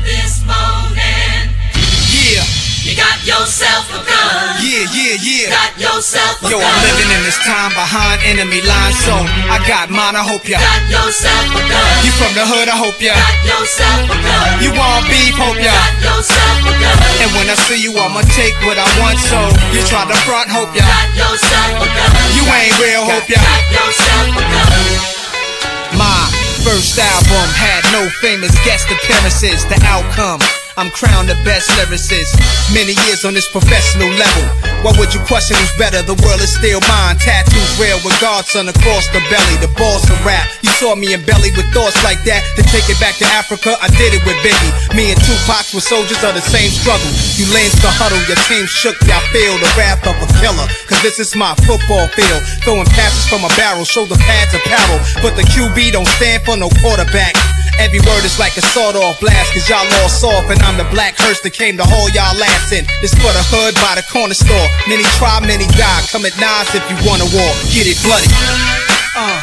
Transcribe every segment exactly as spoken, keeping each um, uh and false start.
this morning. Yeah. You got yourself a gun. Yeah, yeah, yeah. Got yourself a Yo, gun. I'm living in this time behind enemy lines, so I got mine, I hope ya. Got yourself a gun. You from the hood, I hope ya. Got yourself a gun. You want beef, hope ya. Got yourself a gun. And when I see you, I'ma take what I want, so you try to front, hope ya. Got yourself a gun. You ain't real, hope ya. Got yourself a gun. My first album had no famous guest appearances. The outcome, I'm crowned the best lyricist. Many years on this professional level. Why would you question who's better? The world is still mine. Tattoos real with Godson across the belly. The boss of rap. You saw me in belly with thoughts like that. To take it back to Africa, I did it with Biggie. Me and Tupac were soldiers of the same struggle. You lanes the huddle, your team shook. Y'all feel the wrath of a killer. Cause this is my football field. Throwing passes from a barrel, shoulder pads apparel. But the Q B don't stand for no quarterback. Every word is like a sawed-off blast. Cause y'all all soft and I'm the black hearse that came to haul y'all ass in. This for the hood by the corner store. Many try, many die. Come at Nas if you want a war. Get it bloody. Uh.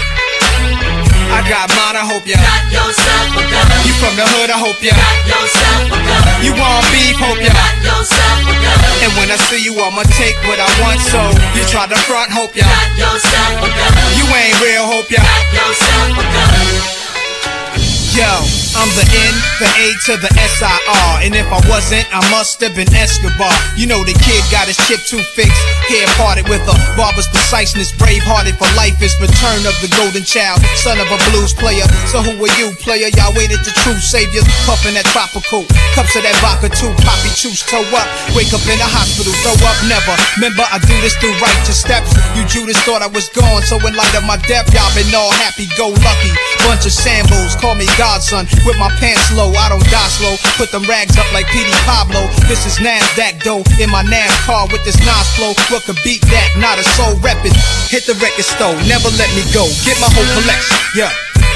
I got mine, I hope ya. Got yourself a gun. You from the hood, I hope ya. Got yourself a gun. You want beef, hope ya. Got yourself a gun. And when I see you, I'ma take what I want, so you try to front, hope ya. Got yourself a gun. You ain't real, hope ya. Got yourself a gun. Yo, I'm the N, the A to the S I R. And if I wasn't, I must have been Escobar. You know the kid got his chip too fixed. Hair parted with a barber's preciseness. Brave-hearted for life is return of the golden child. Son of a blues player. So who are you, player? Y'all waited the true saviors. Puffin' that tropical. Cups of that vodka too. Poppy juice, toe up. Wake up in the hospital, throw up, never. Remember, I do this through righteous steps. You Judas thought I was gone. So in light of my death, y'all been all happy-go-lucky. Bunch of Sambos, call me Godson. With my pants low, I don't die slow. Put them rags up like P D Pablo. This is NASDAQ though. In my NASCAR with this Nas flow. What could beat that? Not a soul reppin'. Hit the record store, never let me go. Get my whole collection, yeah.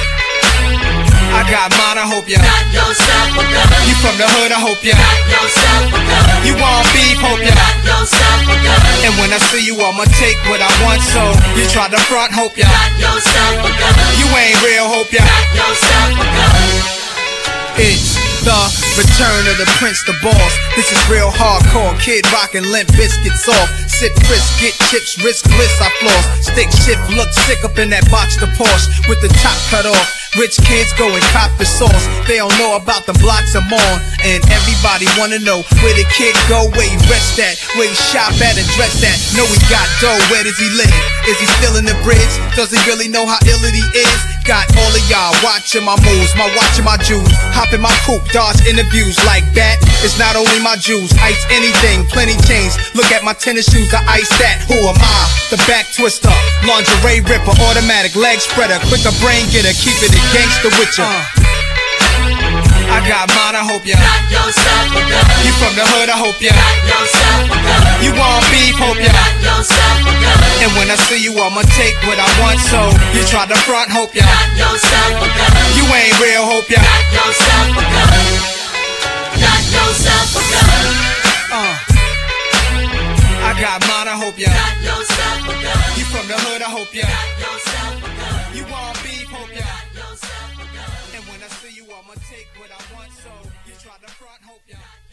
I got mine, I hope ya. Got yourself a gun. You from the hood, I hope ya. Got yourself a gun. You want beef, hope ya. Got yourself a gun. And when I see you, I'ma take what I want, so you try to front, hope ya. Got yourself a gun. You ain't real, hope ya. Got yourself a gun. It's the return of the Prince, the boss. This is real hardcore. Kid rockin' Limp Biscuits off. Sip crisp, get chips, risk bliss, I floss. Stick shift, look sick up in that box, the Porsche with the top cut off. Rich kids go and cop the sauce. They don't know about the blocks I'm on. And everybody wanna know where the kid go, where he rest at, where he shop at and dress at. Know he got dough, where does he live? Is he still in the bridge? Does he really know how ill it he is? Got all of y'all watching my moves, my watching my Jews. Hop in my coupe, dodge interviews like that. It's not only my Jews, ice anything, plenty chains. Look at my tennis shoes, I ice that. Who am I? The back twister, lingerie ripper, automatic leg spreader, quicker brain getter, keep it a gangster with ya. Uh. I got mine, I hope ya. Got yourself a gun. You from the hood, I hope ya. Got yourself a gun. You want beef, hope ya. Got yourself a gun. And when I see you, I'ma take what I want, so you try to front, hope ya. Got yourself a gun. You ain't real, hope ya. Got yourself a gun. Got yourself a gun. Uh. I got mine, I hope ya. Got yourself a gun. You from the hood, I hope ya. Got yourself a gun. You want beef, hope ya. Got yourself a gun. And when I see you, I'ma take what I want, so you try to front, hope ya.